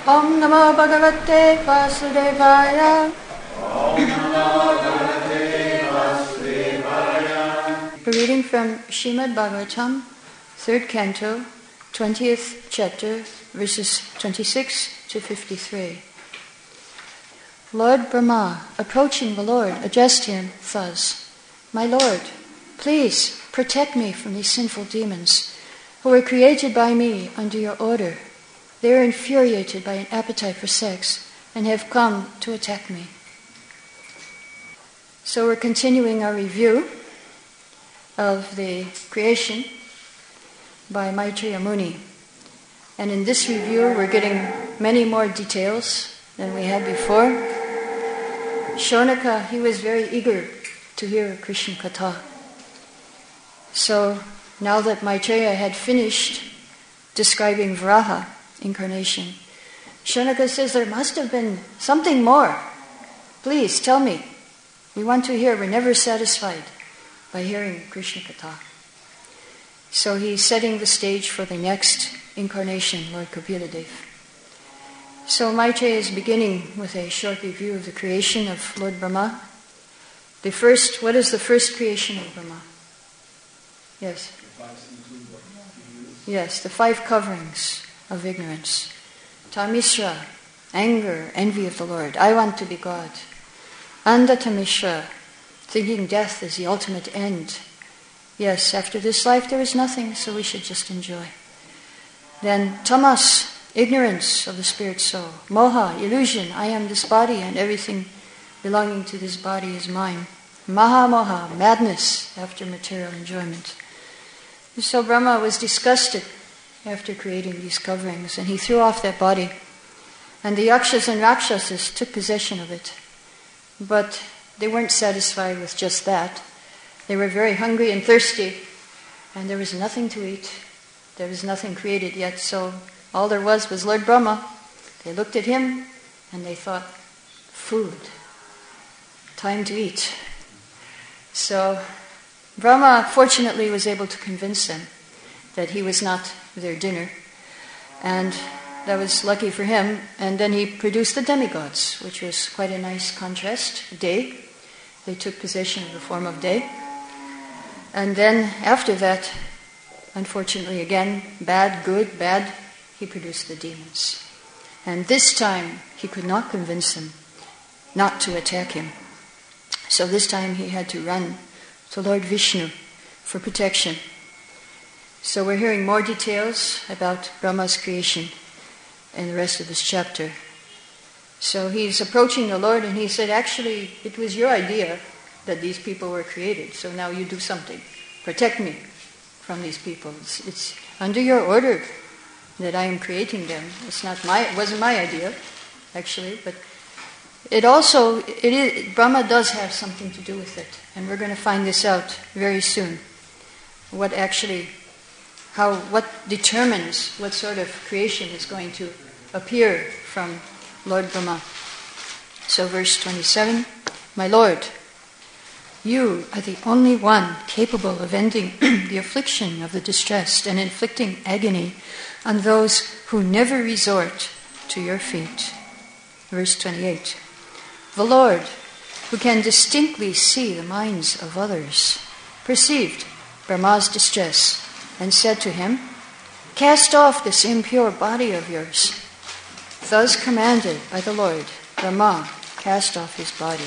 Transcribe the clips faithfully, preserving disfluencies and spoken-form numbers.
Om Namo Bhagavate Vasudevaya. Om Namo Bhagavate Vasudevaya. A reading from Srimad Bhagavatam, third canto, twentieth chapter, verses twenty-six to fifty-three. Lord Brahma, approaching the Lord, addressed him thus: My Lord, please protect me from these sinful demons who were created by me under your order. They are infuriated by an appetite for sex and have come to attack me. So we're continuing our review of the creation by Maitreya Muni. And in this review we're getting many more details than we had before. Shonaka, he was very eager to hear Krishna Katha. So now that Maitreya had finished describing Varaha incarnation, Shonaka says, there must have been something more. Please tell me. We want to hear. We're never satisfied by hearing Krishna Katha. So he's setting the stage for the next incarnation, Lord Kapila Dev. So Maitreya is beginning with a short review of the creation of Lord Brahma. The first, what is the first creation of Brahma? Yes. Yes, the five coverings of ignorance. Tamishra, anger, envy of the Lord. I want to be God. Andatamishra, thinking death is the ultimate end. Yes, after this life there is nothing, so we should just enjoy. Then tamas, ignorance of the spirit soul. Moha, illusion. I am this body and everything belonging to this body is mine. Maha moha, madness after material enjoyment. So Brahma was disgusted after creating these coverings, and he threw off that body. And the Yakshas and Rakshasas took possession of it. But they weren't satisfied with just that. They were very hungry and thirsty, and there was nothing to eat. There was nothing created yet, so all there was was Lord Brahma. They looked at him, and they thought, food, time to eat. So Brahma, fortunately, was able to convince them that he was not their dinner. And that was lucky for him. And then he produced the demigods, which was quite a nice contrast. Day. They took possession of the form of day. And then after that, unfortunately again, bad, good, bad, he produced the demons. And this time he could not convince them not to attack him. So this time he had to run to Lord Vishnu for protection. So we're hearing more details about Brahma's creation in the rest of this chapter. So he's approaching the Lord and he said, actually, it was your idea that these people were created, so now you do something. Protect me from these people. It's, it's under your order that I am creating them. It's not my, it wasn't my idea, actually, but it also, it is, Brahma does have something to do with it, and we're going to find this out very soon. What actually, how, what determines what sort of creation is going to appear from Lord Brahma. So verse twenty-seven, My Lord, you are the only one capable of ending the affliction of the distressed and inflicting agony on those who never resort to your feet. Verse twenty-eight, The Lord, who can distinctly see the minds of others, perceived Brahma's distress and said to him, Cast off this impure body of yours. Thus commanded by the Lord, Brahma cast off his body.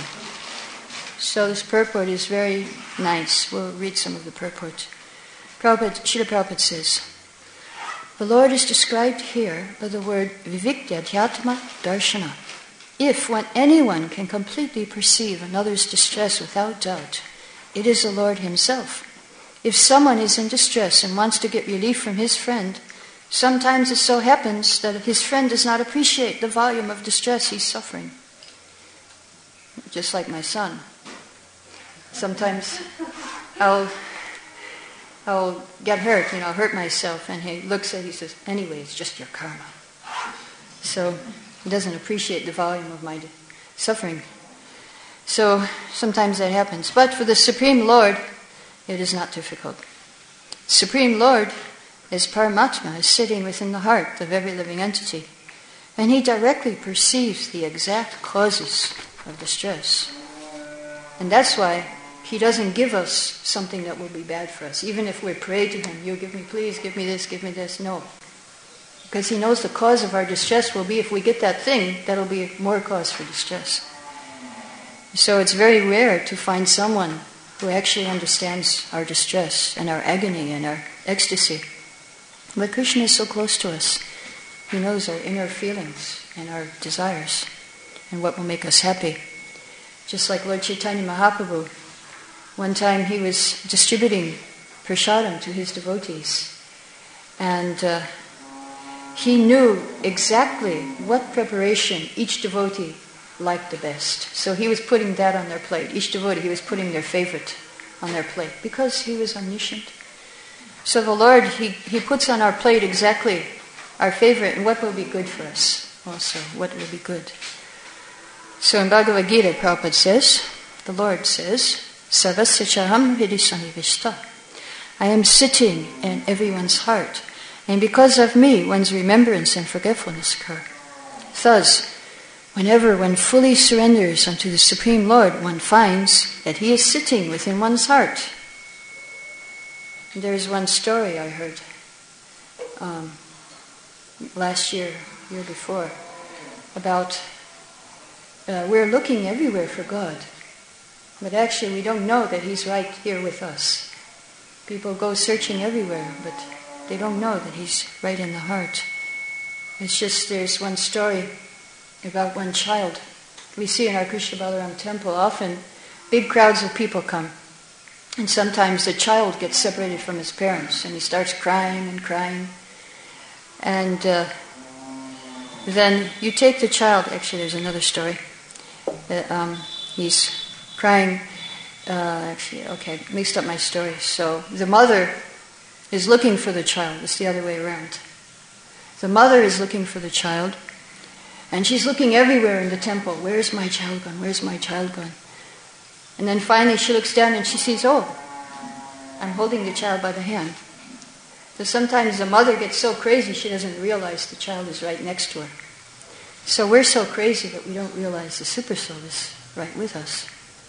So this purport is very nice. We'll read some of the purport. Prabhupada, Srila Prabhupada says, the Lord is described here by the word viviktadhyatma darshana. If when anyone can completely perceive another's distress without doubt, it is the Lord himself. If someone is in distress and wants to get relief from his friend, sometimes it so happens that his friend does not appreciate the volume of distress he's suffering. Just like my son. Sometimes I'll, I'll get hurt, you know, hurt myself, and he looks at it, he says, anyway, it's just your karma. So he doesn't appreciate the volume of my suffering. So sometimes that happens. But for the Supreme Lord, it is not difficult. Supreme Lord is Paramatma, is sitting within the heart of every living entity. And he directly perceives the exact causes of distress. And that's why he doesn't give us something that will be bad for us. Even if we pray to him, you give me, please, give me this, give me this. No. Because he knows the cause of our distress will be, if we get that thing, that'll be more cause for distress. So it's very rare to find someone who actually understands our distress and our agony and our ecstasy. But Krishna is so close to us. He knows our inner feelings and our desires and what will make us happy. Just like Lord Chaitanya Mahaprabhu, one time he was distributing prasadam to his devotees, and uh, he knew exactly what preparation each devotee liked the best. So he was putting that on their plate. Each devotee, he was putting their favorite on their plate because he was omniscient. So the Lord, he, he puts on our plate exactly our favorite and what will be good for us also, what will be good. So in Bhagavad Gita, Prabhupada says, the Lord says, Sarvasya chaham hridhi sannivishta. I am sitting in everyone's heart, and because of me, one's remembrance and forgetfulness occur. Thus, whenever one fully surrenders unto the Supreme Lord, one finds that He is sitting within one's heart. And there's one story I heard um, last year, year before, about uh, we're looking everywhere for God, but actually we don't know that He's right here with us. People go searching everywhere, but they don't know that He's right in the heart. It's just, there's one story about one child. We see in our Krishna Balaram temple often big crowds of people come. And sometimes the child gets separated from his parents and he starts crying and crying. And uh, then you take the child, actually there's another story. Uh, um, he's crying, uh, actually, okay, mixed up my story. So the mother is looking for the child. It's the other way around. The mother is looking for the child, and she's looking everywhere in the temple. Where's my child gone? Where's my child gone? And then finally she looks down and she sees, oh, I'm holding the child by the hand. So sometimes the mother gets so crazy she doesn't realize the child is right next to her. So we're so crazy that we don't realize the Super Soul is right with us.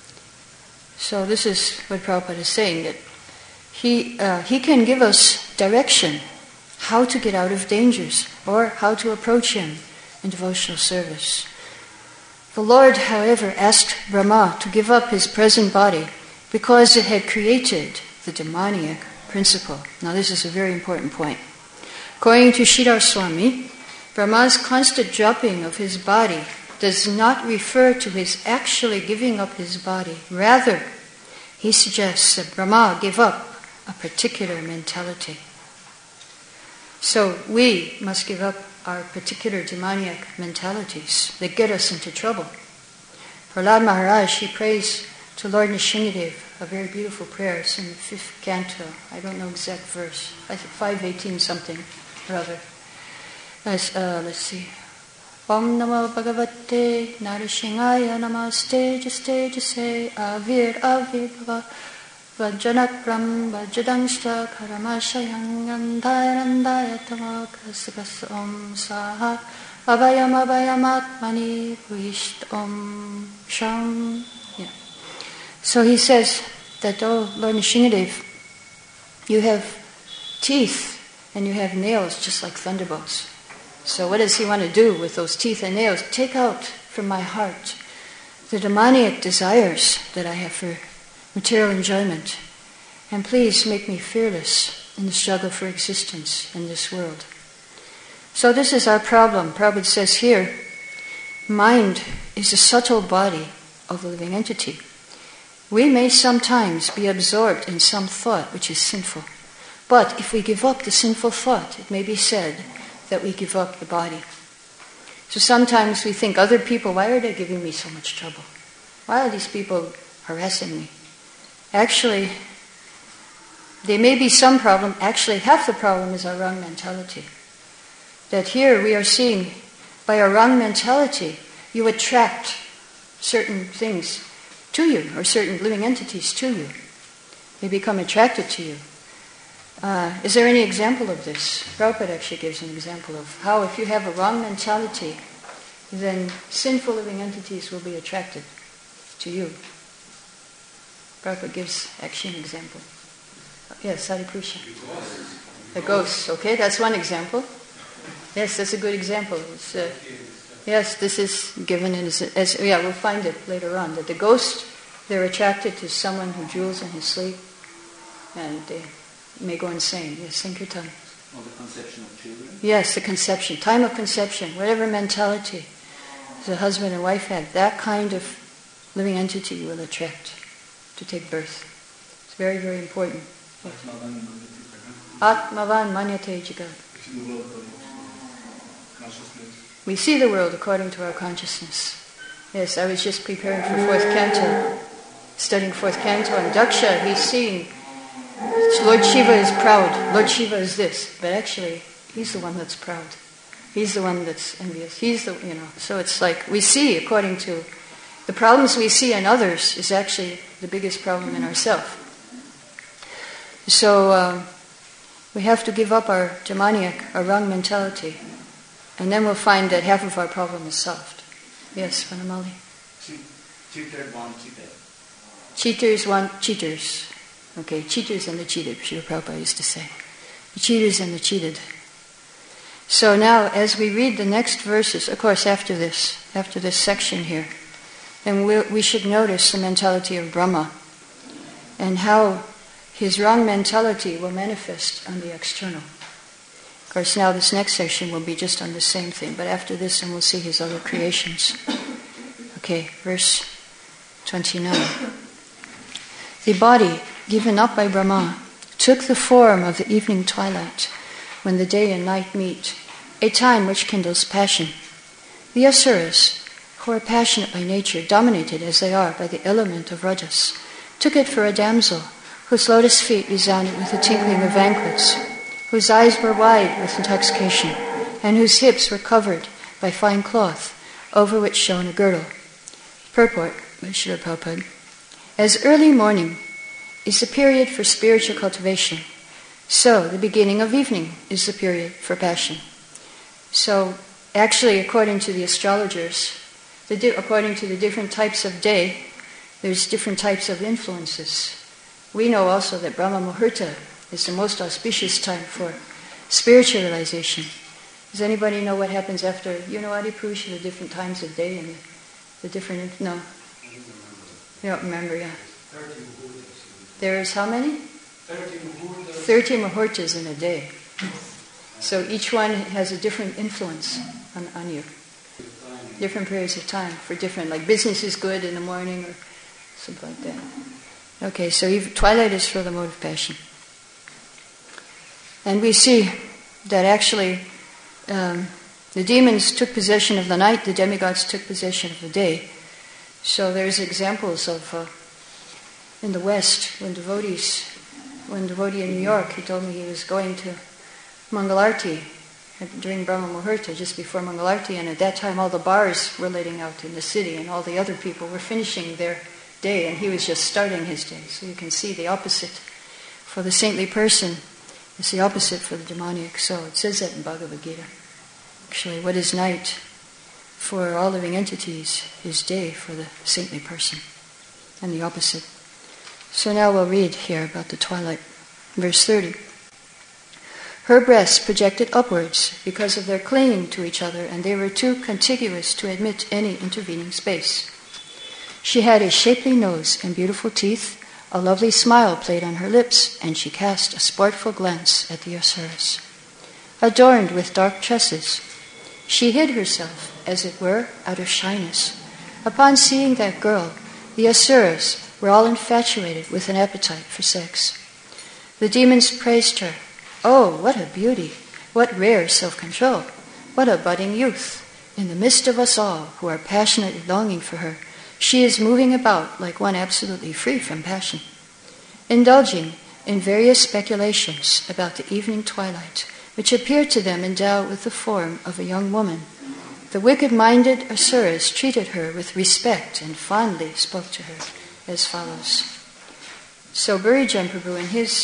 So this is what Prabhupada is saying, that he, uh, he can give us direction, how to get out of dangers, or how to approach Him in devotional service. The Lord, however, asked Brahma to give up his present body because it had created the demoniac principle. Now this is a very important point. According to Sridhar Swami, Brahma's constant dropping of his body does not refer to his actually giving up his body. Rather, he suggests that Brahma give up a particular mentality. So we must give up our particular demoniac mentalities that get us into trouble. Prahlad Maharaj, he prays to Lord Nrsimhadev a very beautiful prayer. It's in the fifth canto. I don't know exact verse. I think five eighteen something or other. Let's, uh, let's see. Om Namo Bhagavate Narsimhaya Namaste Jaste Jase Avir Avir Bhava Vajjanakram Vajjadangsha Karamashayang Andayarandaya Tamakasgas Om Saha Abhayam Abhayam Atmani Visht Om Sham. Yeah. So he says that, oh Lord Nrsimhadev, you have teeth and you have nails just like thunderbolts. So what does he want to do with those teeth and nails? Take out from my heart the demoniac desires that I have for material enjoyment. And please make me fearless in the struggle for existence in this world. So this is our problem. Prabhupada says here, mind is a subtle body of a living entity. We may sometimes be absorbed in some thought which is sinful. But if we give up the sinful thought, it may be said that we give up the body. So sometimes we think, other people, why are they giving me so much trouble? Why are these people harassing me? Actually, there may be some problem. Actually, half the problem is our wrong mentality. That here we are seeing, by our wrong mentality, you attract certain things to you, or certain living entities to you. They become attracted to you. Uh, is there any example of this? Prabhupada actually gives an example of how if you have a wrong mentality, then sinful living entities will be attracted to you. Prabhupada gives actually an example. Yes, Harikrishna. The ghosts, okay, that's one example. Yes, that's a good example. It's, uh, yes, this is given as, as, yeah, we'll find it later on, that the ghost, they're attracted to someone who drools in his sleep, and they may go insane. Yes, Sankirtan. Or the conception of children? Yes, the conception, time of conception, whatever mentality the husband and wife have, that kind of living entity will attract to take birth. It's very, very important. Atmavan manyate jagat. We see the world according to our consciousness. Yes, I was just preparing for fourth canto, studying fourth canto, and Daksha, he's seeing Lord Shiva is proud. Lord Shiva is this, but actually, he's the one that's proud. He's the one that's envious. He's the, you know. So it's like we see, according to the problems we see in others, is actually the biggest problem in ourselves. So um, we have to give up our demoniac, our wrong mentality, and then we'll find that half of our problem is solved. Yes, Vanamali. Cheated want cheated. Cheaters want cheaters. Okay, cheaters and the cheated, Srila Prabhupada used to say. The cheaters and the cheated. So now, as we read the next verses, of course after this, after this section here, then we'll, we should notice the mentality of Brahma and how his wrong mentality will manifest on the external. Of course, now this next section will be just on the same thing, but after this, then we'll see his other creations. Okay, verse twenty-nine. The body, given up by Brahma, took the form of the evening twilight, when the day and night meet, a time which kindles passion. The Asuras, who are passionate by nature, dominated as they are by the element of Rajas, took it for a damsel, whose lotus feet resounded with the tinkling of anklets, whose eyes were wide with intoxication, and whose hips were covered by fine cloth, over which shone a girdle. Purport by Srila Prabhupada. As early morning is the period for spiritual cultivation, so the beginning of evening is the period for passion. So actually, according to the astrologers, the di- according to the different types of day, there's different types of influences. We know also that Brahma Muhurta is the most auspicious time for spiritual realization. Does anybody know what happens after, you know, Adipusha, the different times of day and the, the different, no? You don't remember, yeah. There's how many? thirty muhurtas in a day. So each one has a different influence on, on you. Different periods of time for different, like business is good in the morning or something like that. Okay, so even, twilight is for the mode of passion. And we see that actually um, the demons took possession of the night, the demigods took possession of the day. So there's examples of, uh, in the West, when devotees, when devotee in New York, he told me he was going to Mangalarti during Brahma Muhurta, just before Mangalarti, and at that time all the bars were letting out in the city and all the other people were finishing their day and he was just starting his day. So you can see the opposite for the saintly person is the opposite for the demoniac. So it says that in Bhagavad Gita. Actually, what is night for all living entities is day for the saintly person, and the opposite. So now we'll read here about the twilight. Verse thirty. Her breasts projected upwards because of their clinging to each other, and they were too contiguous to admit any intervening space. She had a shapely nose and beautiful teeth. A lovely smile played on her lips, and she cast a sportful glance at the Asuras. Adorned with dark tresses, she hid herself, as it were, out of shyness. Upon seeing that girl, the Asuras were all infatuated with an appetite for sex. The demons praised her. Oh, what a beauty! What rare self-control! What a budding youth! In the midst of us all who are passionately longing for her, she is moving about like one absolutely free from passion. Indulging in various speculations about the evening twilight, which appeared to them endowed with the form of a young woman, the wicked-minded Asuras treated her with respect and fondly spoke to her as follows. So Burijan Prabhu, in his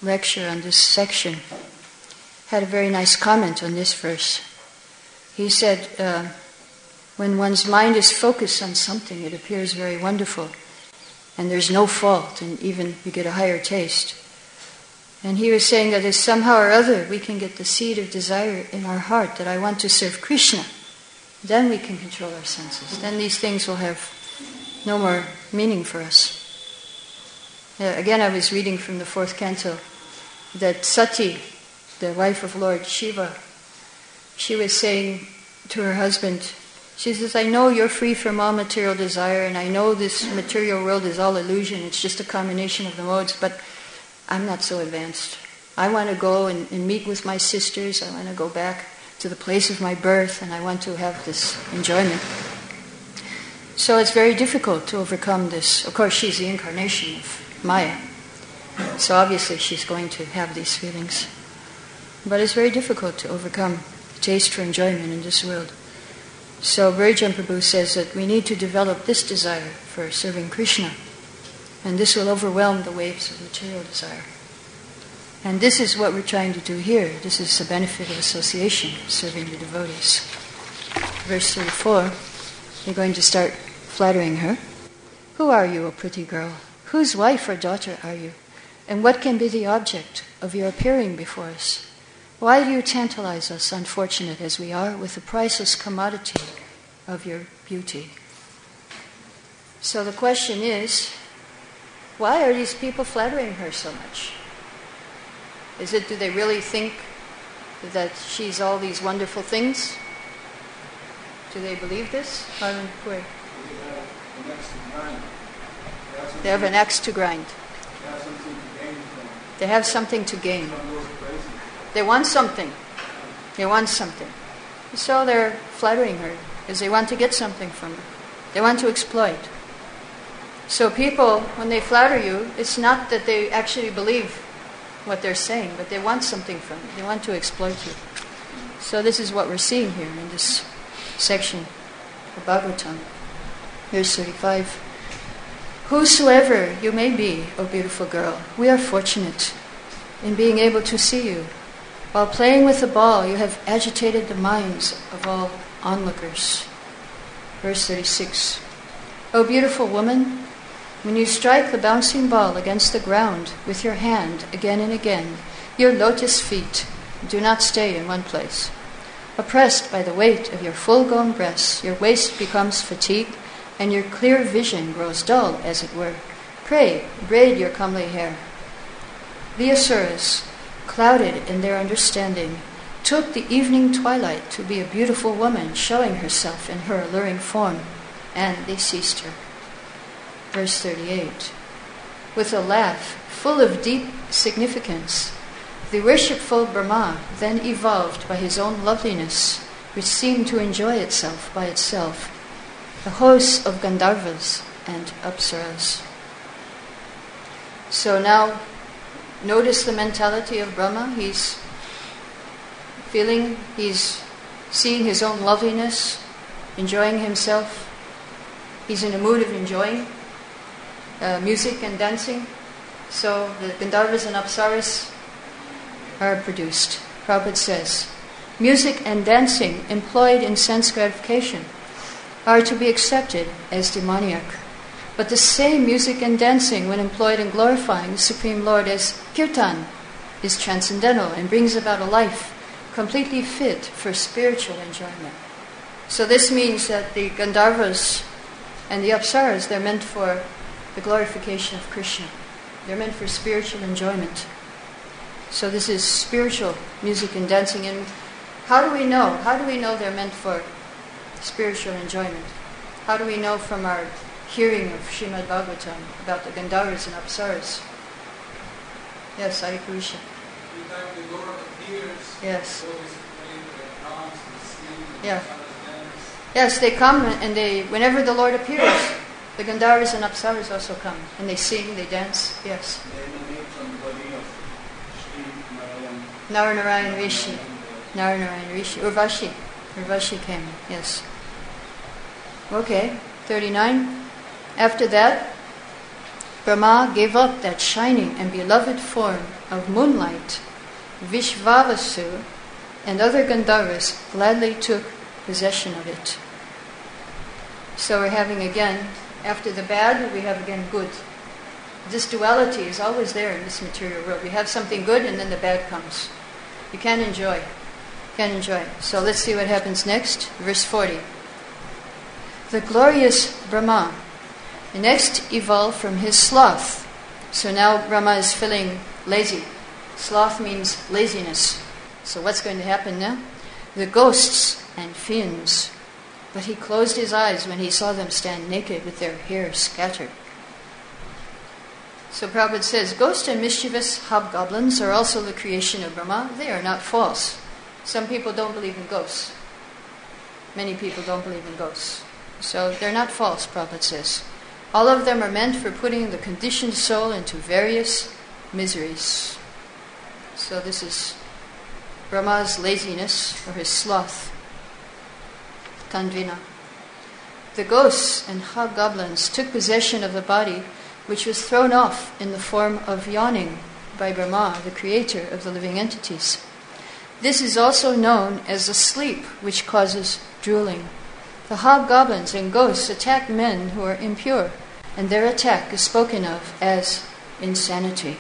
lecture on this section had a very nice comment on this verse. He said, uh, when one's mind is focused on something, it appears very wonderful, and there's no fault, and even you get a higher taste. And he was saying that if somehow or other we can get the seed of desire in our heart that I want to serve Krishna, then we can control our senses. Then these things will have no more meaning for us. Uh, again, I was reading from the fourth canto that Sati, the wife of Lord Shiva, she was saying to her husband, she says, I know you're free from all material desire, and I know this material world is all illusion, it's just a combination of the modes, but I'm not so advanced. I want to go and, and meet with my sisters, I want to go back to the place of my birth, and I want to have this enjoyment. So it's very difficult to overcome this. Of course, she's the incarnation of Maya, so obviously she's going to have these feelings. But it's very difficult to overcome the taste for enjoyment in this world. So Bhurijan Prabhu says that we need to develop this desire for serving Krishna, and this will overwhelm the waves of material desire. And this is what we're trying to do here. This is the benefit of association, serving the devotees. Verse thirty-four, they're going to start flattering her. Who are you, O pretty girl? Whose wife or daughter are you? And what can be the object of your appearing before us? Why do you tantalize us, unfortunate as we are, with the priceless commodity of your beauty? So the question is, why are these people flattering her so much? Is it, do they really think that she's all these wonderful things? Do they believe this? They have an axe to grind. They have something to gain. They want something. They want something. So they're flattering her because they want to get something from her. They want to exploit. So people, when they flatter you, it's not that they actually believe what they're saying, but they want something from you. They want to exploit you. So this is what we're seeing here in this section of Bhagavatam. Verse thirty-five. Whosoever you may be, O beautiful girl, we are fortunate in being able to see you. While playing with the ball, you have agitated the minds of all onlookers. Verse thirty-six. O beautiful woman, when you strike the bouncing ball against the ground with your hand again and again, your lotus feet do not stay in one place. Oppressed by the weight of your full-grown breasts, your waist becomes fatigued, and your clear vision grows dull, as it were. Pray, braid your comely hair. The Asuras, clouded in their understanding, took the evening twilight to be a beautiful woman showing herself in her alluring form, and they seized her. Verse thirty-eight. With a laugh full of deep significance, the worshipful Brahma then evolved by his own loveliness, which seemed to enjoy itself by itself, the hosts of Gandharvas and Apsaras. So now, notice the mentality of Brahma. He's feeling, he's seeing his own loveliness, enjoying himself. He's in a mood of enjoying uh, music and dancing. So the Gandharvas and Apsaras are produced. Prabhupada says, music and dancing employed in sense gratification are to be accepted as demoniac. But the same music and dancing, when employed in glorifying the Supreme Lord as kirtan, is transcendental and brings about a life completely fit for spiritual enjoyment. So this means that the Gandharvas and the Apsaras, they're meant for the glorification of Krishna. They're meant for spiritual enjoyment. So this is spiritual music and dancing. And how do we know? How do we know they're meant for spiritual enjoyment? How do we know from our hearing of Srimad Bhagavatam about the Gandharvas and Apsaras? Yes, Hare Krishna. Every time the Lord appears, yes. always play the dance and sing and yeah. dance. Yes, they come and they, whenever the Lord appears, the Gandharvas and Apsaras also come and they sing, they dance. Yes. They emanate from the body of Sri Nara Narayan. Narayan Rishi. Nara Narayan Rishi. Urvashi. Urvashi came. Yes. Okay. thirty-nine. After that, Brahma gave up that shining and beloved form of moonlight. Vishvavasu and other Gandharvas gladly took possession of it. So we're having again, after the bad, we have again good. This duality is always there in this material world. We have something good and then the bad comes. You can't enjoy. You can't enjoy. So let's see what happens next. Verse forty. The glorious Brahma next evolved from his sloth. So now Brahma is feeling lazy. Sloth means laziness. So what's going to happen now? The ghosts and fiends. But he closed his eyes when he saw them stand naked with their hair scattered. So Prabhupada says, ghosts and mischievous hobgoblins are also the creation of Brahma. They are not false. Some people don't believe in ghosts. Many people don't believe in ghosts. So they're not false, Prabhupada says. All of them are meant for putting the conditioned soul into various miseries. So this is Brahma's laziness or his sloth. Tandvina. The ghosts and hobgoblins took possession of the body which was thrown off in the form of yawning by Brahma, the creator of the living entities. This is also known as the sleep which causes drooling. The hobgoblins and ghosts attack men who are impure, and their attack is spoken of as insanity.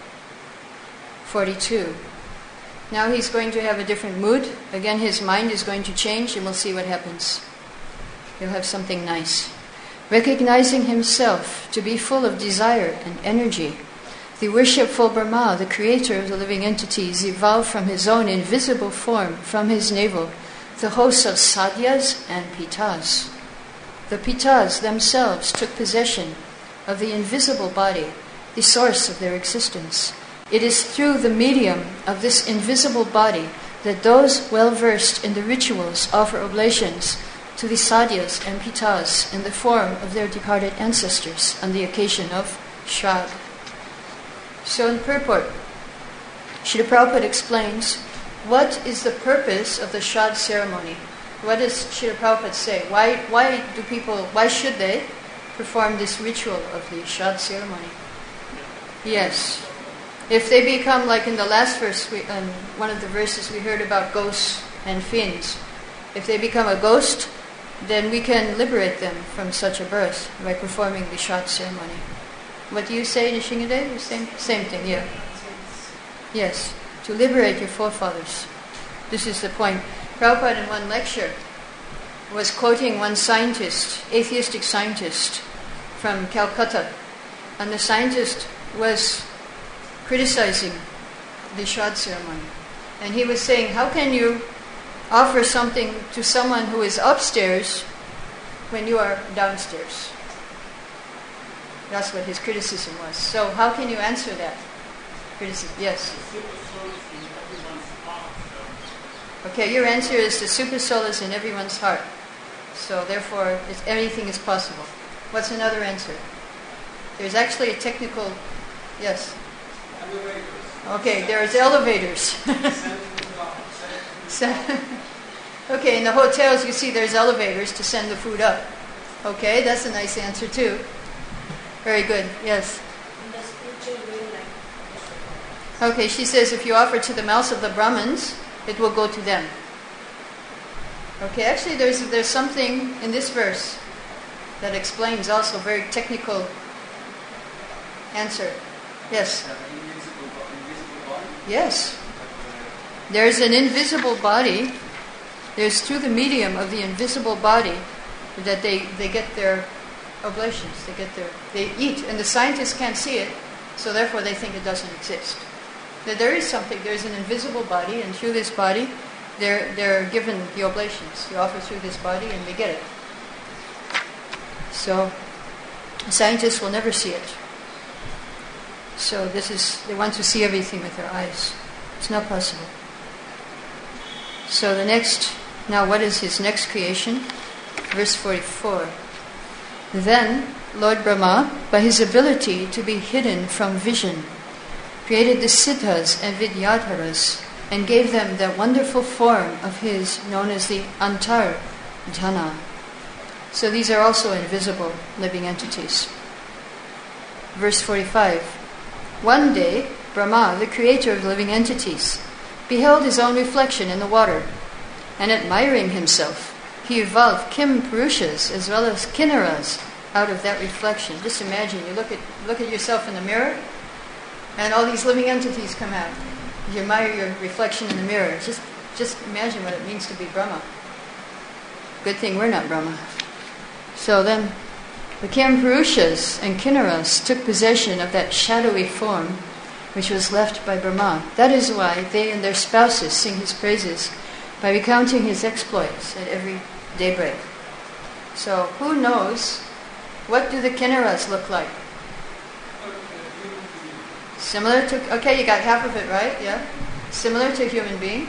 forty-two. Now he's going to have a different mood. Again, his mind is going to change, and we'll see what happens. He'll have something nice. Recognizing himself to be full of desire and energy, the worshipful Brahma, the creator of the living entities, evolved from his own invisible form, from his navel, the hosts of sadhyas and pitas. The pitas themselves took possession of the invisible body, the source of their existence. It is through the medium of this invisible body that those well-versed in the rituals offer oblations to the sadhyas and pitas in the form of their departed ancestors on the occasion of Shraddha. So in the purport, Srila Prabhupada explains what is the purpose of the Shraddha ceremony. What does Srila Prabhupada say? Why, why do people, why should they perform this ritual of the Shraddha ceremony? Yes. If they become, like in the last verse, we, um, one of the verses we heard about ghosts and fiends, if they become a ghost, then we can liberate them from such a birth by performing the Shraddha ceremony. What do you say, Nishingade? Same, same thing, yeah. Yes, to liberate your forefathers. This is the point. Prabhupada in one lecture was quoting one scientist, atheistic scientist from Calcutta, and the scientist was criticizing the Shraddha ceremony. And he was saying, how can you offer something to someone who is upstairs when you are downstairs? That's what his criticism was. So how can you answer that criticism? Yes? Okay, your answer is the super soul is in everyone's heart. So therefore, it's, anything is possible. What's another answer? There's actually a technical... Yes? Elevators. Okay, there's elevators. So, okay, in the hotels you see there's elevators to send the food up. Okay, that's a nice answer too. Very good, yes. Okay, she says if you offer to the mouths of the Brahmins, it will go to them. Okay, actually there's there's something in this verse that explains also a very technical answer. Yes? Yes. There's an invisible body. There's through the medium of the invisible body that they, they get their oblations. They get their they eat, and the scientists can't see it, so therefore they think it doesn't exist. That there is something. There's an invisible body, and through this body, they're they're given the oblations. You offer through this body, and they get it. So scientists will never see it. So this is they want to see everything with their eyes. It's not possible. So the next, now what is his next creation? Verse forty-four. Then Lord Brahma, by his ability to be hidden from vision, created the Siddhas and Vidyadharas and gave them that wonderful form of his known as the Antardhana. So these are also invisible living entities. verse forty-five. One day, Brahma, the creator of living entities, beheld his own reflection in the water, and admiring himself, he evolved Kim Purushas as well as Kinnaras out of that reflection. Just imagine, you look at look at yourself in the mirror, and all these living entities come out. You admire your reflection in the mirror. Just, just imagine what it means to be Brahma. Good thing we're not Brahma. So then, the Kim Purushas and Kinnaras took possession of that shadowy form which was left by Brahma. That is why they and their spouses sing his praises by recounting his exploits at every daybreak. So, who knows, what do the Kinnaras look like? Similar to, okay, you got half of it right, yeah? Similar to a human being.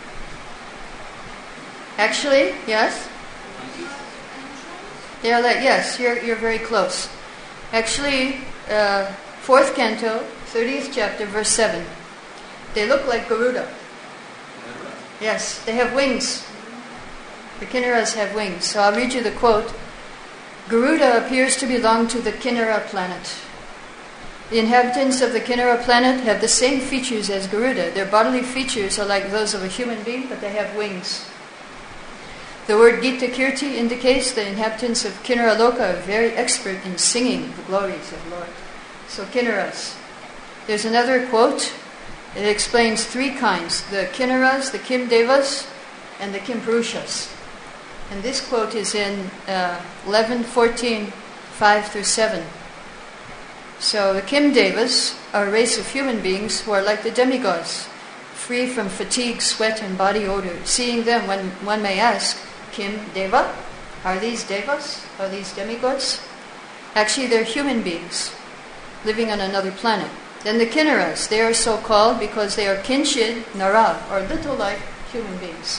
Actually, yes? They're like, yes, you're you're very close. Actually, uh, fourth canto, thirtieth chapter, verse seven. They look like Garuda. Yes, they have wings. The Kinnaras have wings. So I'll read you the quote. Garuda appears to belong to the Kinnara planet. The inhabitants of the Kinnara planet have the same features as Garuda. Their bodily features are like those of a human being, but they have wings. The word Gita Kirti indicates the inhabitants of Kinnara Loka are very expert in singing the glories of Lord. So Kinnaras. There's another quote. It explains three kinds: the Kinnaras, the Kim Devas, and the Kim Purushas. And this quote is in uh, eleven fourteen, five through seven. So the Kim Devas are a race of human beings who are like the demigods, free from fatigue, sweat, and body odor. Seeing them, one, one may ask, Kim Deva? Are these devas? Are these demigods? Actually, they're human beings living on another planet. Then the Kinnaras, they are so called because they are kinshid nara, or little like human beings.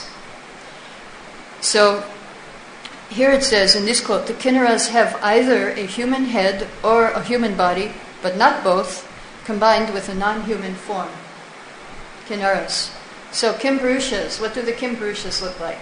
So here it says in this quote, the Kinnaras have either a human head or a human body, but not both, combined with a non-human form. Kinnaras. So Kim Purushas, what do the Kim Purushas look like?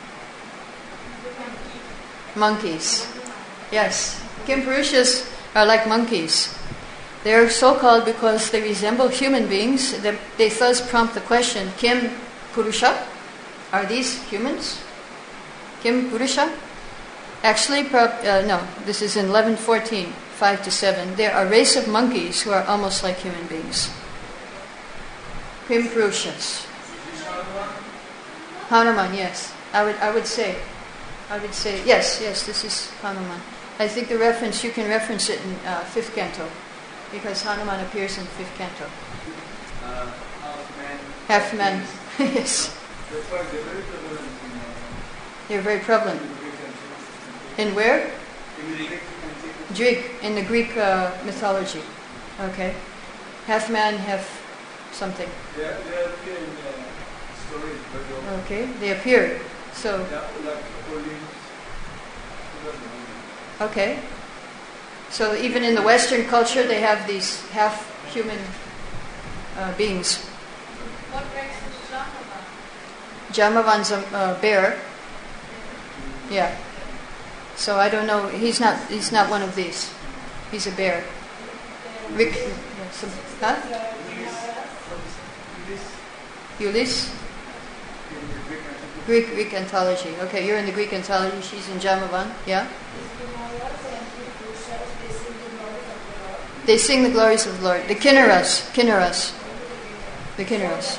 Monkeys. Yes. Kim Purushas are like monkeys. They are so called because they resemble human beings. They, they thus prompt the question, Kim Purusha? Are these humans? Kim Purusha? Actually, uh, no, this is in eleven fourteen, five to seven. They are a race of monkeys who are almost like human beings. Kim Purushas. Hanuman, yes. I would I would say. I would say, yes, yes, this is Hanuman. I think the reference, you can reference it in uh, fifth canto, because Hanuman appears in fifth canto. Uh, half man. Half man, yes. That's why they're very prevalent in, uh, They're very prevalent. in the Greek antiquity. In where? In the Greek antiquity. Greek, in the Greek uh, mythology. Okay. Half man, half something. They, are- they appear in uh, stories very often. Okay, they appear. So, Yeah, like holy. okay. So even in the Western culture, they have these half human uh, beings. What race is Jamavan? Jamavan's a uh, bear. Yeah. So I don't know. He's not. He's not one of these. He's a bear. Rick. Yeah, some, huh? Ulysses. Greek Greek anthology. Okay, you're in the Greek anthology. She's in Jamavan. Yeah. They sing the glories of the Lord. The Kinnaras. Kinnaras. The Kinnaras.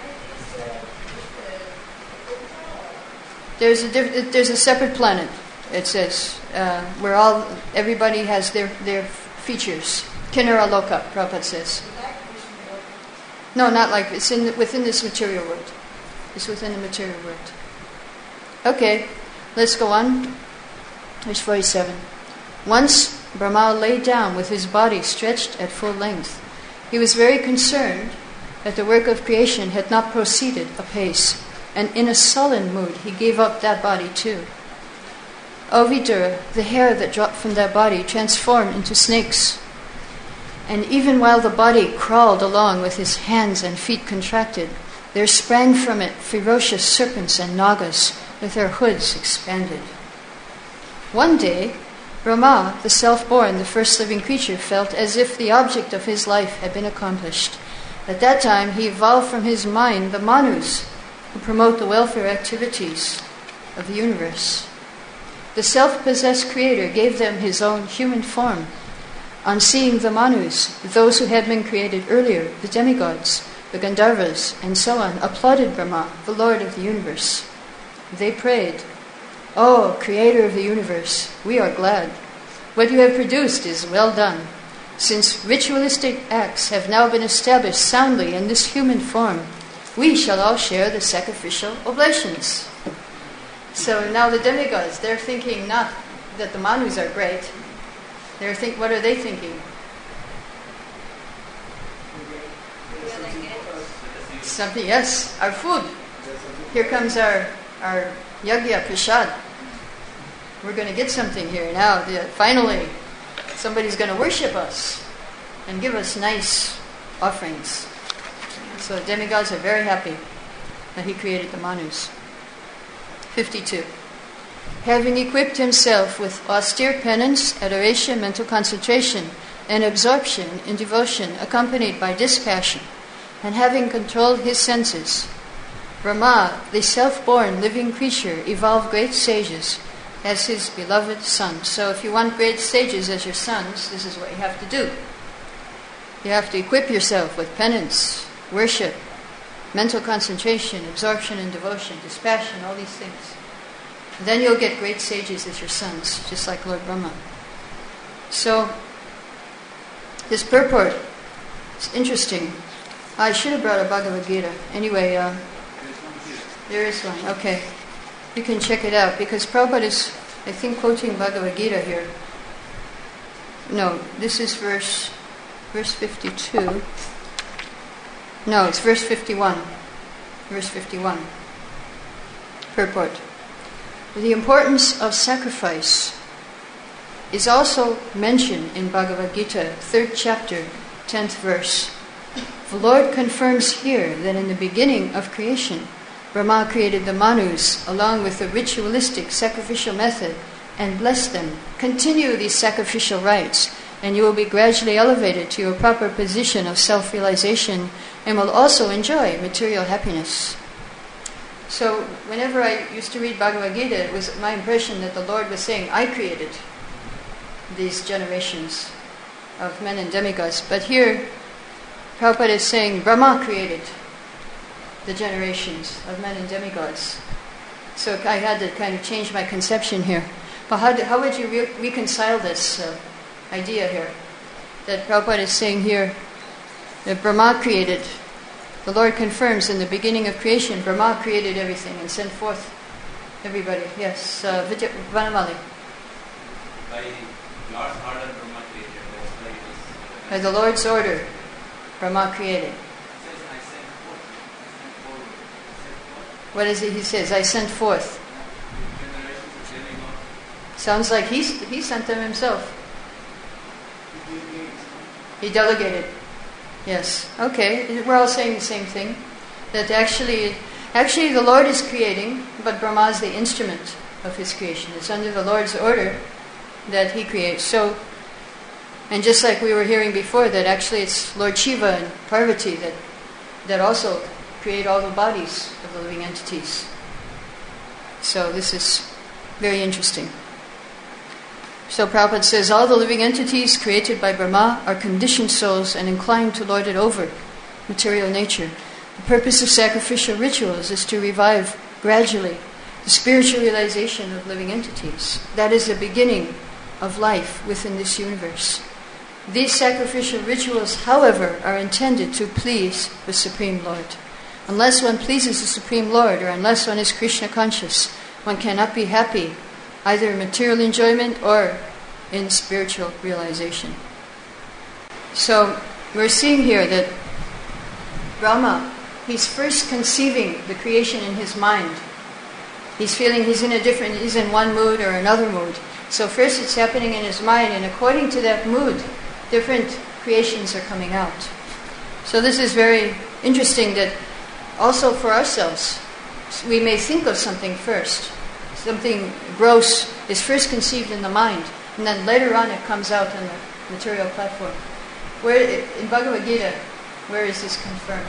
There's a diff- there's a separate planet. It says uh, where all everybody has their their features. Kinnara Loka, Prabhupada says. No, not like it's in the, within this material world. It's within the material world. Okay, let's go on. Verse forty-seven. Once Brahma lay down with his body stretched at full length. He was very concerned that the work of creation had not proceeded apace, and in a sullen mood he gave up that body too. O Vidura, the hair that dropped from that body transformed into snakes. And even while the body crawled along with his hands and feet contracted, there sprang from it ferocious serpents and nagas with their hoods expanded. One day, Brahma, the self-born, the first living creature, felt as if the object of his life had been accomplished. At that time, he evolved from his mind the Manus, who promote the welfare activities of the universe. The self-possessed creator gave them his own human form. On seeing the Manus, those who had been created earlier, the demigods, the Gandharvas, and so on, applauded Brahma, the Lord of the universe. They prayed, "Oh, Creator of the universe, we are glad. What you have produced is well done. Since ritualistic acts have now been established soundly in this human form, we shall all share the sacrificial oblations." So now the demigods, they're thinking not that the Manus are great. They're think, what are they thinking? Something, yes, our food. Here comes our, our yagya prasad. We're going to get something here now. The, finally, somebody's going to worship us and give us nice offerings. So the demigods are very happy that he created the Manus. fifty-two. Having equipped himself with austere penance, adoration, mental concentration, and absorption in devotion accompanied by dispassion, and having controlled his senses, Brahma, the self-born living creature, evolved great sages as his beloved sons. So if you want great sages as your sons, this is what you have to do. You have to equip yourself with penance, worship, mental concentration, absorption and devotion, dispassion, all these things. And then you'll get great sages as your sons, just like Lord Brahma. So, this purport is interesting. I should have brought a Bhagavad Gita. Anyway, uh, there is one. Okay. You can check it out, because Prabhupada is, I think, quoting Bhagavad Gita here. No, this is verse, verse fifty-two. No, it's verse fifty-one. Verse fifty-one. Purport. The importance of sacrifice is also mentioned in Bhagavad Gita, third chapter, tenth verse. The Lord confirms here that in the beginning of creation, Brahma created the Manus along with the ritualistic sacrificial method and blessed them. Continue these sacrificial rites, and you will be gradually elevated to your proper position of self-realization and will also enjoy material happiness. So whenever I used to read Bhagavad Gita, it was my impression that the Lord was saying, I created these generations of men and demigods. But here, Prabhupada is saying, Brahma created the generations of men and demigods. So I had to kind of change my conception here. But how, do, how would you re- reconcile this uh, idea here? That Prabhupada is saying here, that Brahma created, the Lord confirms in the beginning of creation, Brahma created everything and sent forth everybody. Yes, uh, Vijay Vanamali. By Lord's order, Brahma created. That's why it was. By the Lord's order, Brahma created. What is it he says? I sent forth. Sounds like he, he sent them himself. He delegated. Yes. Okay. We're all saying the same thing. That actually, actually the Lord is creating, but Brahma is the instrument of his creation. It's under the Lord's order that he creates. So, and just like we were hearing before, that actually it's Lord Shiva and Parvati that, that also create all the bodies of the living entities. So this is very interesting. So Prabhupada says, all the living entities created by Brahma are conditioned souls and inclined to lord it over material nature. The purpose of sacrificial rituals is to revive gradually the spiritual realization of living entities. That is the beginning of life within this universe. These sacrificial rituals, however, are intended to please the Supreme Lord. Unless one pleases the Supreme Lord, or unless one is Krishna conscious, one cannot be happy, either in material enjoyment or in spiritual realization. So, we're seeing here that Brahma, he's first conceiving the creation in his mind. He's feeling he's in a different, he's in one mood or another mood. So first it's happening in his mind, and according to that mood, different creations are coming out. So this is very interesting that also for ourselves, we may think of something first. Something gross is first conceived in the mind, and And then later on it comes out on the material platform. Where in Bhagavad Gita, where is this confirmed?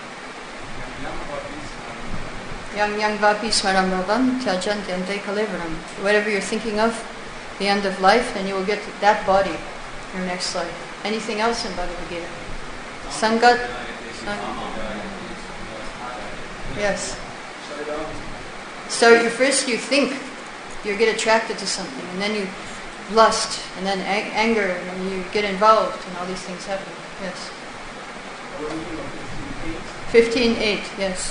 Yang yang vapi smaram bhavam tyajanti ante kalevaram. Whatever you're thinking of, the end of life, then you will get that body in your next life. Anything else in Bhagavad Gita? Sangat? Yes. So you first you think, you get attracted to something, and then you lust, and then ang- anger, and then you get involved, and all these things happen. Yes. fifteen eight, yes.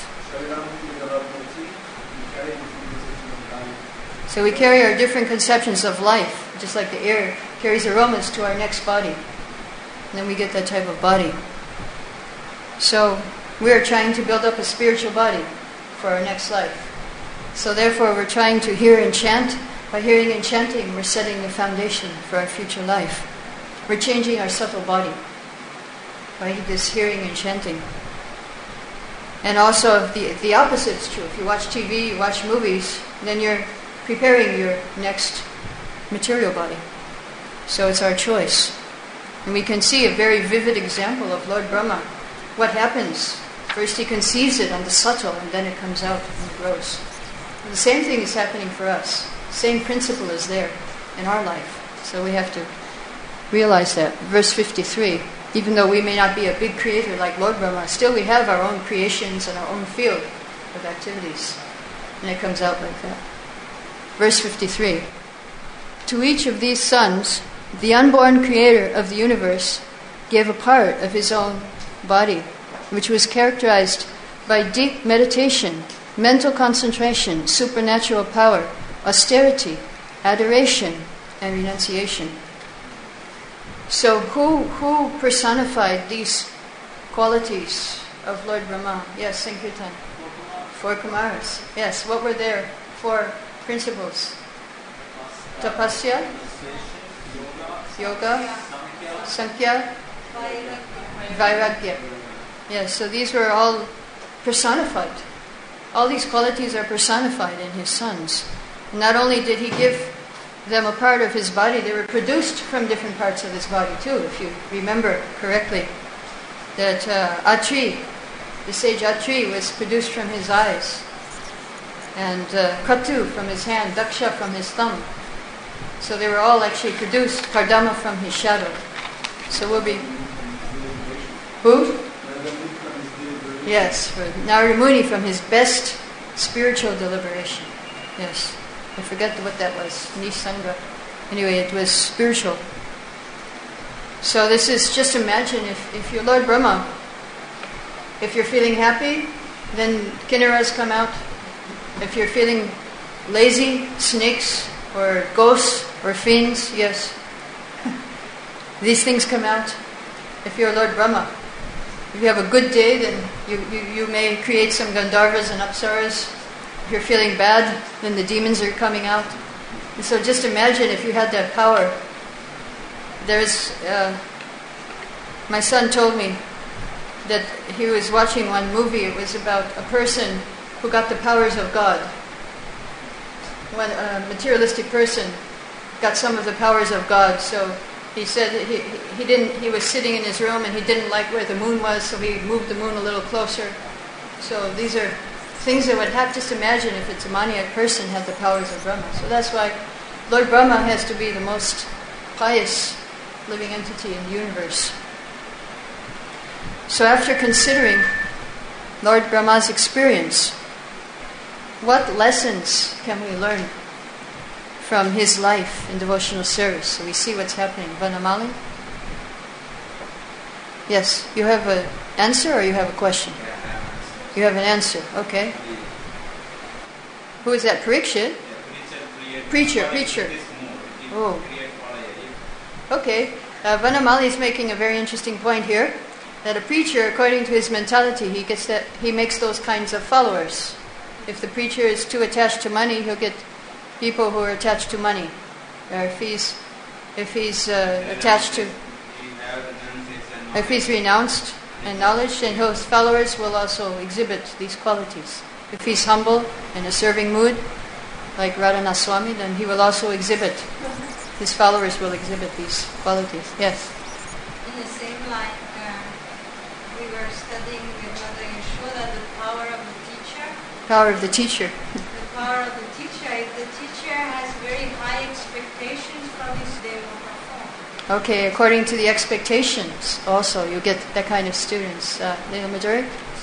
So we carry our different conceptions of life, just like the air carries aromas to our next body. And then we get that type of body. So we are trying to build up a spiritual body for our next life. So therefore we're trying to hear and chant. By hearing and chanting, we're setting the foundation for our future life. We're changing our subtle body by this hearing and chanting. And also the, the opposite is true. If you watch T V, you watch movies, then you're preparing your next material body. So it's our choice. And we can see a very vivid example of Lord Brahma. What happens? First he conceives it on the subtle, and then it comes out and grows. And the same thing is happening for us. Same principle is there in our life. So we have to realize that. Verse fifty-three, even though we may not be a big creator like Lord Brahma, still we have our own creations and our own field of activities. And it comes out like that. Verse fifty-three, to each of these sons, the unborn creator of the universe gave a part of his own body, which was characterized by deep meditation, mental concentration, supernatural power, austerity, adoration, and renunciation. So who who personified these qualities of Lord Brahma? Yes, Sankirtan. Four Kumaras. Yes, what were their four principles? Tapasya, Yoga, Sankhya, Vairagya. Yes, so these were all personified. All these qualities are personified in his sons. Not only did he give them a part of his body, they were produced from different parts of his body too, if you remember correctly. That uh, Atri, the sage Atri, was produced from his eyes. And uh, Katu from his hand, Daksha from his thumb. So they were all actually produced, Kardama from his shadow. So we'll be... Who? Yes, for Narada Muni from his best spiritual deliberation. Yes, I forget what that was. Nisanga. Anyway, it was spiritual. So this is, just imagine if, if you're Lord Brahma, if you're feeling happy, then kinnaras come out. If you're feeling lazy, snakes or ghosts or fiends, yes, these things come out. If you're Lord Brahma, if you have a good day, then you, you, you may create some Gandharvas and Apsaras. If you're feeling bad, then the demons are coming out. And so just imagine if you had that power. There's, uh, my son told me that he was watching one movie. It was about a person who got the powers of God. When a materialistic person got some of the powers of God, so he said he he didn't. He was sitting in his room and he didn't like where the moon was, so he moved the moon a little closer. So these are things that would have. Just imagine if it's a maniac person had the powers of Brahma. So that's why Lord Brahma has to be the most pious living entity in the universe. So after considering Lord Brahma's experience, what lessons can we learn from his life in devotional service? So we see what's happening. Vanamali? Yes, you have an answer or you have a question? You have an answer, okay. Who is that? Parikshit? Preacher, preacher. Oh. Okay. Uh, Vanamali is making a very interesting point here. That a preacher, according to his mentality, he gets that he makes those kinds of followers. If the preacher is too attached to money, he'll get people who are attached to money. Or if he's if he's uh, attached to, if he's renounced and knowledge, then his followers will also exhibit these qualities. If he's humble in a serving mood, like Radhana Swami, then he will also exhibit his followers will exhibit these qualities. Yes? In the same line, uh, we were studying with Mother Yashoda the power of the teacher. Power of the teacher. The power of the teacher. If the teacher has very high expectations from his, they will perform. Okay, according to the expectations also, you get that kind of students. Uh, Leela Maduri?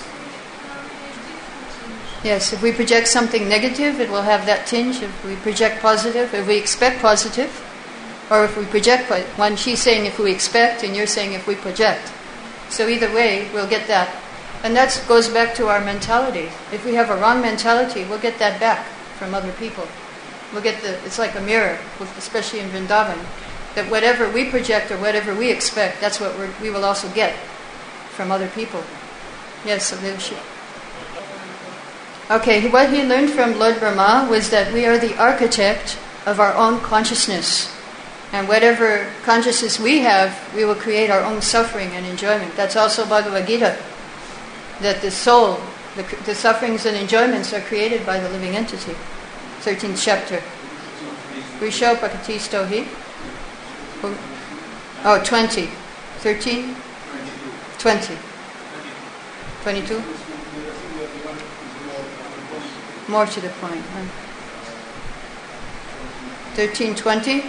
Yes, if we project something negative, it will have that tinge. If we project positive, if we expect positive, or if we project, one she's saying if we expect, and you're saying if we project. So either way, we'll get that. And that goes back to our mentality. If we have a wrong mentality, we'll get that back from other people. We'll get the, it's like a mirror, especially in Vrindavan, that whatever we project or whatever we expect, that's what we're, we will also get from other people. Yes, so there she. Okay, what he learned from Lord Brahma was that we are the architect of our own consciousness. And whatever consciousness we have, we will create our own suffering and enjoyment. That's also Bhagavad Gita. That the soul, the, the sufferings and enjoyments are created by the living entity. thirteenth chapter. Risho Prakatisto hi. Oh, twenty. thirteen? twenty. twenty-two? More to the point. Huh? thirteen twenty?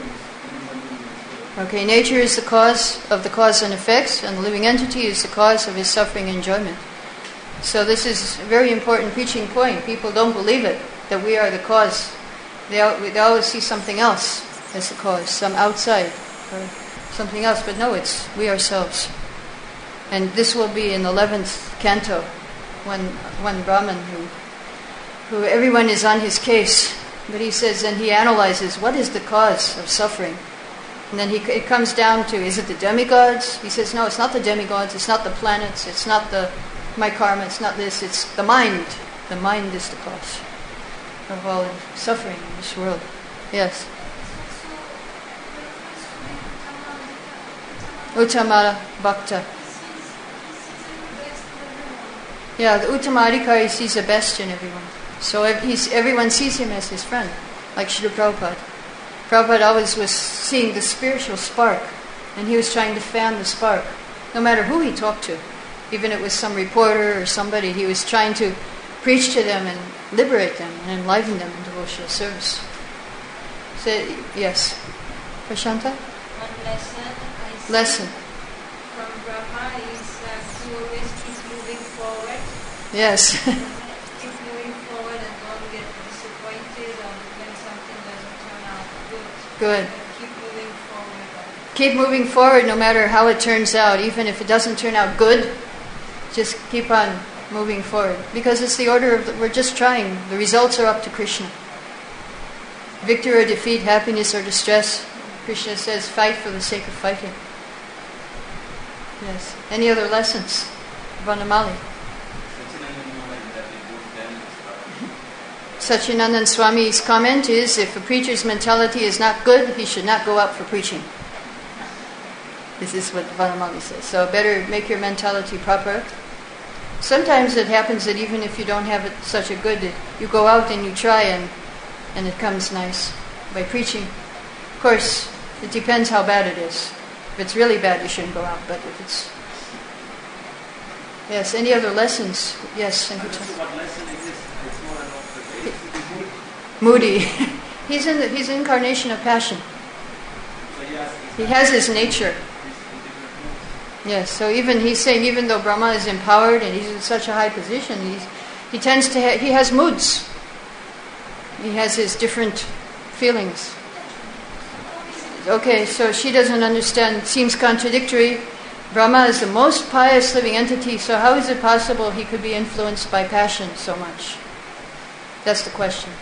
Okay, nature is the cause of the cause and effects, and the living entity is the cause of his suffering and enjoyment. So this is a very important preaching point. People don't believe it, that we are the cause. They, they always see something else as the cause, some outside or something else. But no, it's we ourselves. And this will be in the eleventh canto, when one Brahman who, who everyone is on his case, but he says, and he analyzes, what is the cause of suffering? And then he, it comes down to, is it the demigods? He says, no, it's not the demigods, it's not the planets, it's not the my karma, it's not this, it's the mind. The mind is the cause of all suffering in this world. Yes. Uttamara Bhakta. Yeah, the Uttama Adhikari sees the best in everyone. So he's, everyone sees him as his friend, like Srila Prabhupada. Prabhupada always was seeing the spiritual spark, and he was trying to fan the spark, no matter who he talked to. Even if it was some reporter or somebody, he was trying to preach to them and liberate them and enliven them in devotional service. So, yes. Prashanta? One lesson I see Lesson. from Brahma is uh, to always keep moving forward. Yes. Keep moving forward and don't get disappointed or when something doesn't turn out good. Good. Keep moving forward. Keep moving forward no matter how it turns out. Even if it doesn't turn out good, just keep on moving forward. Because it's the order of, the, we're just trying. The results are up to Krishna. Victory or defeat, happiness or distress. Krishna says, fight for the sake of fighting. Yes. Any other lessons? Vanamali. Satchidananda Swami's comment is, if a preacher's mentality is not good, he should not go out for preaching. This is what Vanamali says. So better make your mentality proper. Sometimes it happens that even if you don't have it such a good, you go out and you try and, and it comes nice by preaching. Of course, it depends how bad it is. If it's really bad, you shouldn't go out. But if it's... Yes, any other lessons? Yes. What lesson is this? It's more about the Moody. he's in the, he's an incarnation of passion. So he has, He has his nature. Yes, so even he's saying, even though Brahma is empowered and he's in such a high position, he's, he tends to ha- he has moods. He has his different feelings. Okay, so she doesn't understand. Seems contradictory. Brahma is the most pious living entity, so how is it possible he could be influenced by passion so much? That's the question.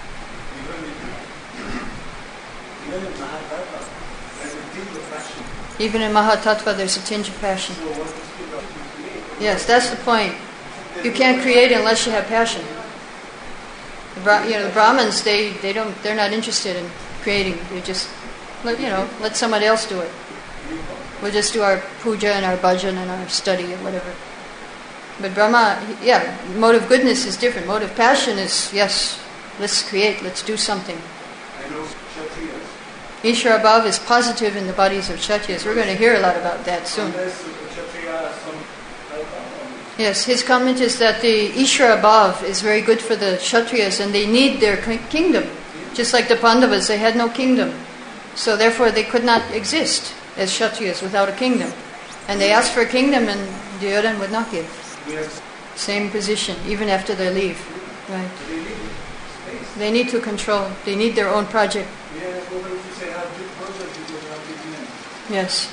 even in Mahatattva, there's a deep of passion. Even in Mahatattva, there's a tinge of passion. So what is it? Yes, that's the point. You can't create unless you have passion. The, Bra- you know, the Brahmins, they, they don't, they're not interested in creating. They just, let, you know, let somebody else do it. We'll just do our puja and our bhajan and our study and whatever. But Brahma, yeah, mode of goodness is different. Mode of passion is, yes, let's create, let's do something. I know Kshatriyas, Ishvara Bhav is positive in the bodies of Kshatriyas. We're going to hear a lot about that soon. Unless the Kshatriya has some help on it. Yes, his comment is that the Ishvara Bhav is very good for the Kshatriyas and they need their ki- kingdom. Just like the Pandavas, they had no kingdom. So therefore they could not exist as Kshatriyas without a kingdom. And they asked for a kingdom and Duryodhana would not give. We have Same position, even after they leave. Right. they need space. They need to control. They need their own project. Yeah, over if you say have big project, you don't have big men. Yes.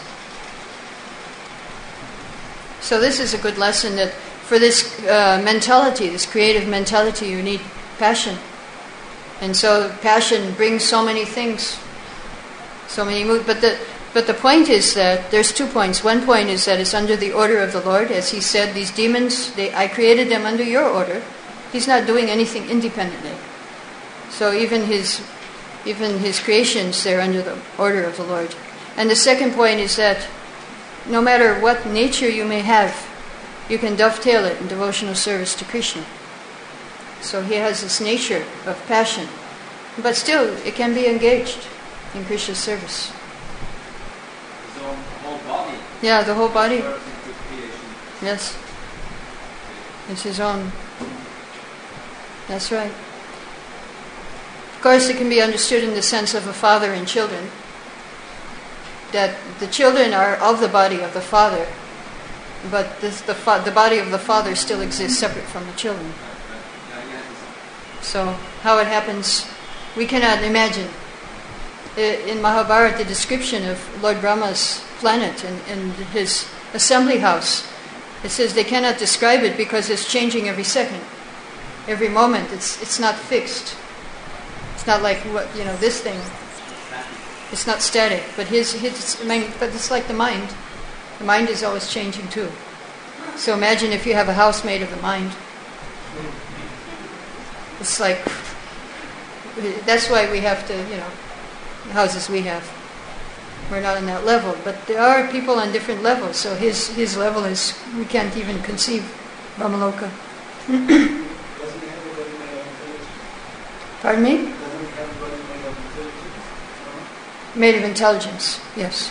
So this is a good lesson that for this uh, mentality, this creative mentality, you need passion. And so passion brings so many things, so many moods. But the but the point is that there's two points. One point is that it's under the order of the Lord, as He said. These demons, they, I created them under your order. He's not doing anything independently. So even his even his creations, they're under the order of the Lord. And the second point is that no matter what nature you may have, you can dovetail it in devotional service to Krishna. So he has this nature of passion, but still it can be engaged in Krishna's service. His own whole body. Yeah, the whole body. Birth into creation. Yes. It's his own. That's right. Of course, it can be understood in the sense of a father and children. That the children are of the body of the father, but this, the fa- the body of the father still exists separate from the children. So how it happens, we cannot imagine. I- In Mahabharata, the description of Lord Brahma's planet and, and his assembly house, it says they cannot describe it because it's changing every second, every moment. It's it's not fixed. It's not like what you know this thing. It's not static, but his, his I mean, but it's like the mind. The mind is always changing too. So imagine if you have a house made of the mind. It's like, that's why we have to, you know, the houses we have. We're not on that level, but there are people on different levels. So his his level is, we can't even conceive Brahmaloka. Doesn't everybody made of intelligence? Pardon me? Doesn't everybody made of intelligence? No? Made of intelligence, yes.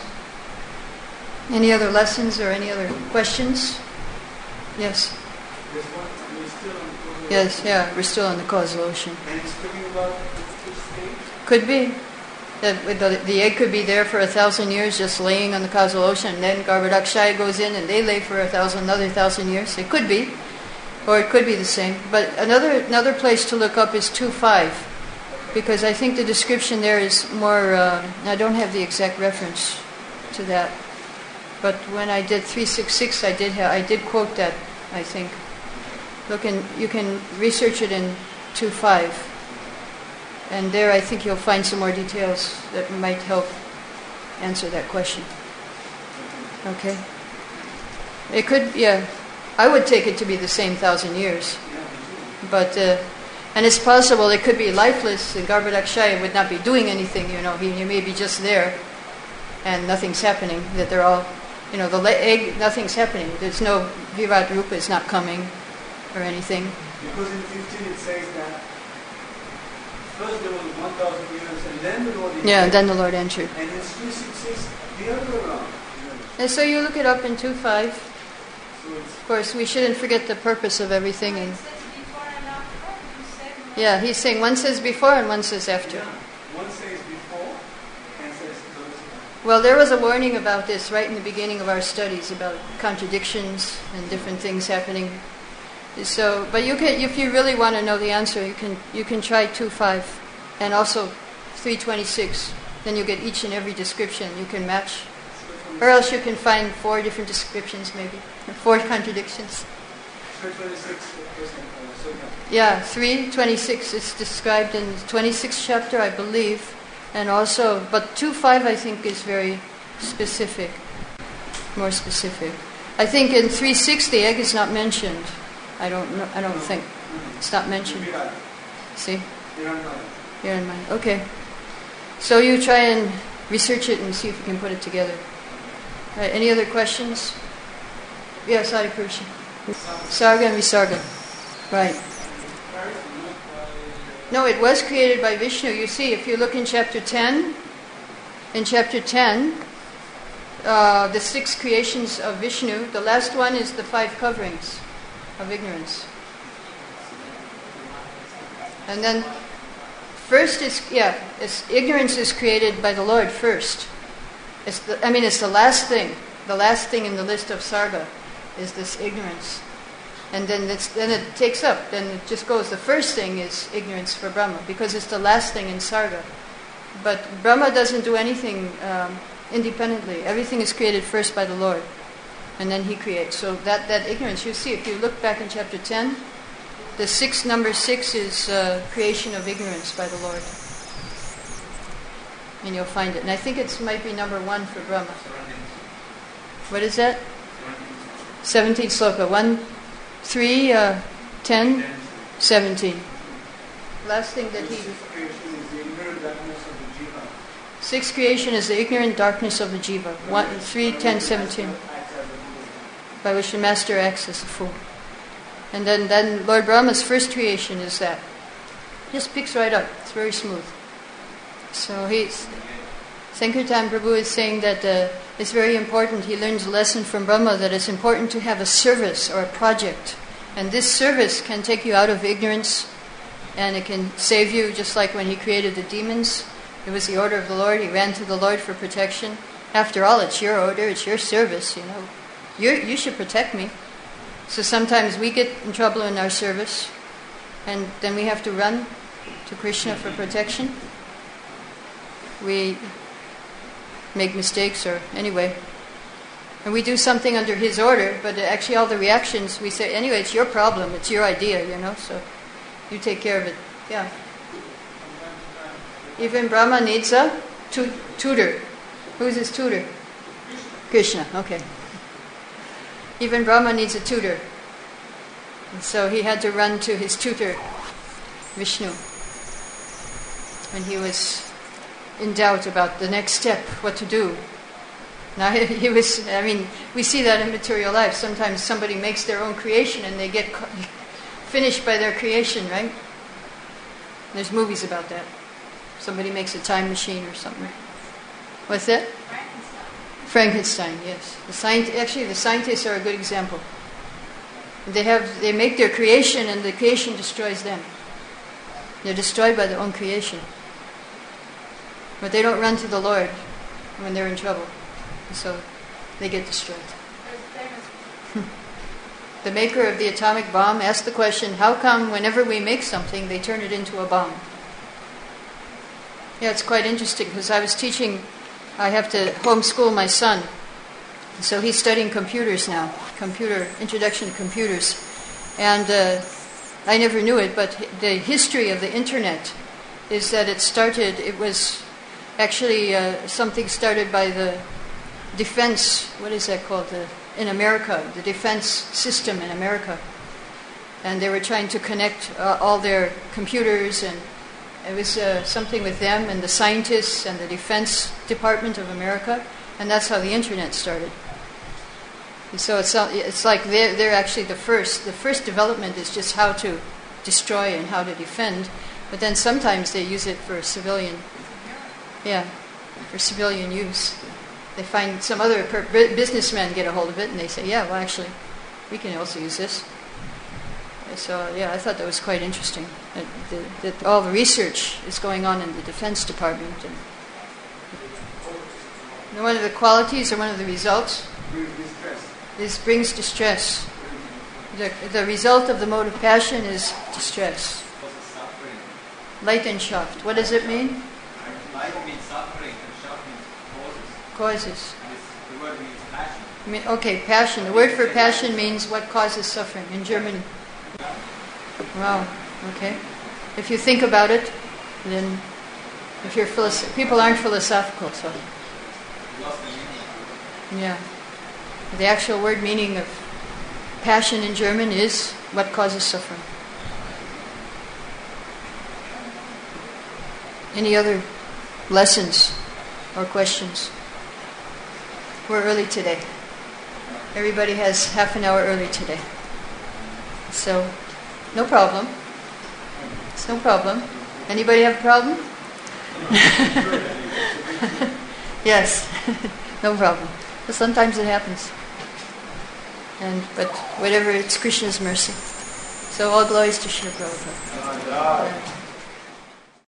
Any other lessons or any other questions? Yes. There's one, we're still on the program. Yes, yeah, we're still in the causal ocean. And it's talking about the state. Could be. The, the, the egg could be there for a thousand years just laying on the causal ocean, and then Garbhodakshaya goes in and they lay for a thousand, another thousand years. It could be. Or it could be the same. But another another place to look up is two five, because I think the description there is more, uh, I don't have the exact reference to that. But when I did three sixty-six, I did ha- I did quote that, I think. Look in, you can research it in two five. And there I think you'll find some more details that might help answer that question. Okay? It could, yeah. I would take it to be the same thousand years. But, uh, and it's possible it could be lifeless, and Garbhodakshaya would not be doing anything, you know, he, he may be just there, and nothing's happening, that they're all, you know, the le- egg, nothing's happening. There's no, Virat Rupa is not coming, or anything. Because in fifteen it says that first there was one thousand years and then the Lord Yeah, entered. then the Lord entered. And in three sixty-six, the other way around. And so you look it up in two five. So it's Of course, we shouldn't forget the purpose of everything. It And says before and after. You said yeah, he's saying one says before and one says after. yeah, one says before and says close. Well, there was a warning about this right in the beginning of our studies about contradictions and different things happening. So, but you can, if you really want to know the answer, you can you can try two five, and also three twenty six. Then you get each and every description. You can match, or else you can find four different descriptions, maybe four contradictions. three twenty-six percent. Uh, so Yeah, yeah. three twenty six is described in the twenty-sixth chapter, I believe, and also, but two five I think is very specific, more specific. I think in three six the egg is not mentioned. I don't know. I don't think it's not mentioned. You're right. See, You're right. here in mind. Okay, so you try and research it and see if you can put it together. All right, any other questions? Yes, Adi Purusha. Sarga and Visarga. Right. No, it was created by Vishnu. You see, if you look in chapter ten, in chapter ten, uh, the six creations of Vishnu. The last one is the five coverings of ignorance. And then first is, yeah, it's, ignorance is created by the Lord first. It's the, I mean, it's the last thing. The last thing in the list of sarga is this ignorance. And then it's, then it takes up, then it just goes, the first thing is ignorance for Brahma, because it's the last thing in sarga. But Brahma doesn't do anything um, independently. Everything is created first by the Lord, and then he creates. So that, that ignorance, you see, if you look back in chapter ten, the six, number six is uh, creation of ignorance by the Lord. And you'll find it. And I think it might be number one for Brahma. What is that? seventeenth sloka. One, three, uh, ten, seventeen. Last thing that he... Sixth creation is the ignorant darkness of the jiva. One, three, ten, seventeen. By which the master acts as a fool. And then, then Lord Brahma's first creation is that. Just picks right up. It's very smooth. So he's... Sankirtan Prabhu is saying that uh, it's very important. He learns a lesson from Brahma that it's important to have a service or a project. And this service can take you out of ignorance, and it can save you, just like when he created the demons. It was the order of the Lord. He ran to the Lord for protection. After all, it's your order, it's your service, you know. You're, you should protect me. So sometimes we get in trouble in our service, and then we have to run to Krishna for protection. We make mistakes, or anyway. And we do something under his order, but actually all the reactions, we say, anyway, it's your problem, it's your idea, you know, so you take care of it. Yeah. Even Brahma needs a tu- tutor. Who's his tutor? Krishna, okay. Even Brahma needs a tutor. And so he had to run to his tutor, Vishnu, when he was in doubt about the next step, what to do. Now he was, I mean, we see that in material life. Sometimes somebody makes their own creation and they get finished by their creation, right? There's movies about that. Somebody makes a time machine or something. What's that? Frankenstein. Frankenstein, yes. The scient- actually, the scientists are a good example. They have, they make their creation, and the creation destroys them. They're destroyed by their own creation. But they don't run to the Lord when they're in trouble. So they get destroyed. The maker of the atomic bomb asked the question, how come whenever we make something, they turn it into a bomb? Yeah, it's quite interesting, because I was teaching, I have to homeschool my son. So he's studying computers now, computer, introduction to computers. And uh, I never knew it, but the history of the internet is that it started, it was actually uh, something started by the defense, what is that called, the, in America, the defense system in America. And they were trying to connect uh, all their computers, and it was uh, something with them and the scientists and the Defense Department of America, and that's how the internet started. And so it's it's like they're, they're actually the first. The first development is just how to destroy and how to defend, but then sometimes they use it for civilian, yeah, for civilian use. They find some other per- businessmen get a hold of it, and they say, yeah, well, actually, we can also use this. So, yeah, I thought that was quite interesting, that, that, that all the research is going on in the Defense Department. And, and one of the qualities, or one of the results, is brings distress. The, the result of the mode of passion is distress. Leidenschaft. What does it mean? Light means suffering, and shock means Causes. causes. This, the word means passion. I mean, okay, passion. The word for passion means what causes suffering in German. Wow, okay. If you think about it, then if you're philosoph- people aren't philosophical, so yeah. The actual word meaning of passion in German is what causes suffering. Any other lessons or questions? We're early today. Everybody has half an hour early today. So, no problem. It's no problem. Anybody have a problem? Yes, no problem. But sometimes it happens. And but whatever, it's Krishna's mercy. So all glories to Srila Prabhupada. Ah, yeah. Yeah.